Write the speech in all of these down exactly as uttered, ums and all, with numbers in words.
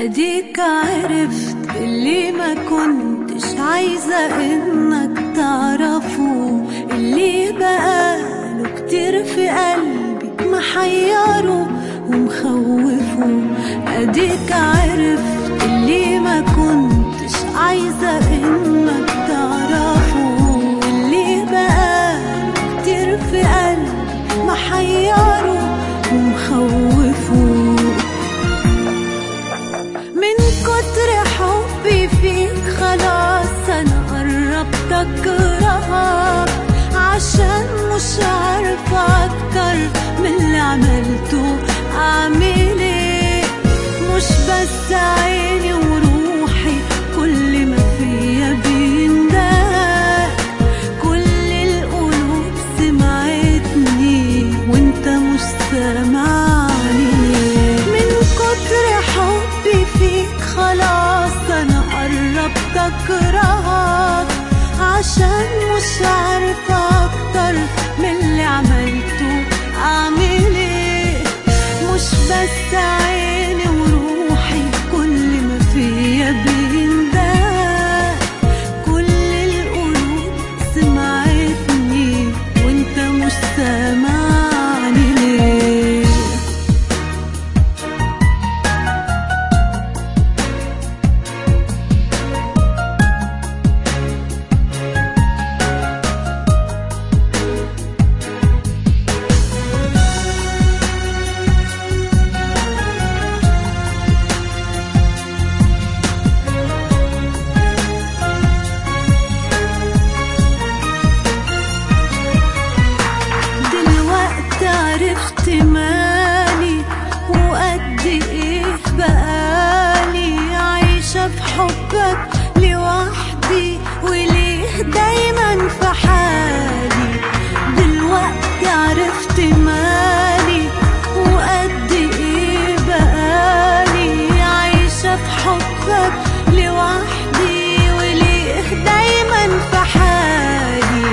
اديك عرفت اللي ما كنتش عايزة انك تعرفه، اللي بقاله كتير في قلبي محيره ومخوفه. اديك عرفت اللي ما كنتش عايزة انك تعرفه، اللي بقاله كتير في قلبي محيره ومخوفه. من كتر حبي فيك خلاص انا قربت اكرهك، عشان مش عارفة اكتر من اللي عملته اعمل ايه. مش بس عيني وروحي كل ما فيا بيندهك، كل القلوب سمعتني وانت مش سامعني. من كتر حبي فيك خلاص انا قربت اكرهك، عشان مش عارفة اكتر من اللي عملته اعمل ايه. مش بس عيني وروحي كل ما فيا بيندهك، كل القلوب سمعتني وانت مش سامعني ليه. عرفت مالي وقد ايه بقالي عايشة في حبك لوحدي، وليه دايما في حالي. دلوقتي عرفت مالي وقد ايه بقالي عايشة في حبك لوحدي، وليه دايما في حالي.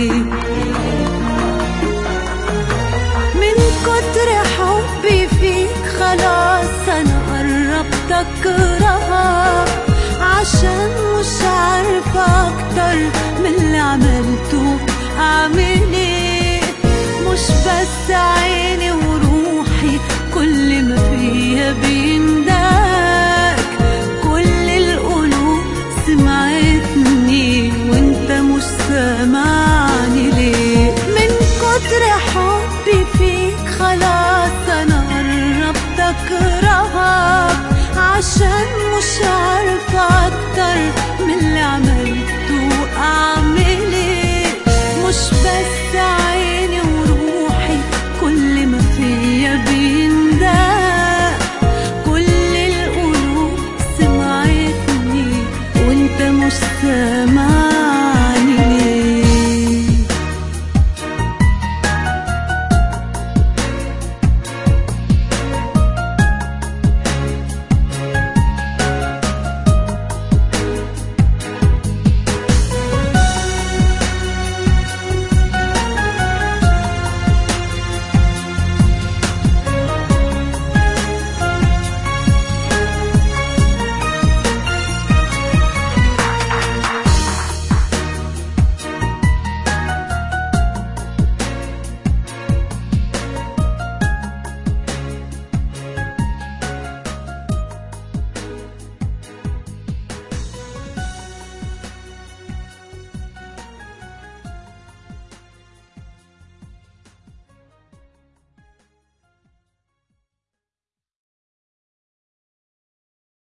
كتر حبي فيك خلاص انا قربت اكرهك، عشان مش عارفة اكتر من اللي عملته اعمل ايه. مش بس عيني وروحي كل ما فيا بي